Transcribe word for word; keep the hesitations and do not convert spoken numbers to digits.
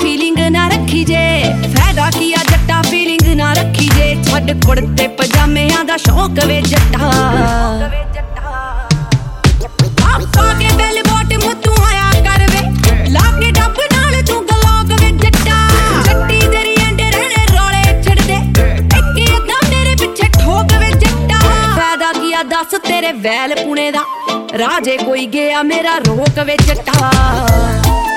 feeling ना रखी जे फायदा किया जट्टा फीलिंग ना रखी जे छड़ कुड़ते पजामियां दा शौक वे जट्टा आपा के बेल बॉटम तू आया कर वे लाके डब नाल तू गलौक वे जट्टा जट्टी तेरी एंडे रहने रोले छड़ दे एक अद्धा मेरे पीछे ठोक वे जट्टा फायदा किया दस तेरे वैल पुणे दा राजे कोई गया मेरा रोक वे जट्टा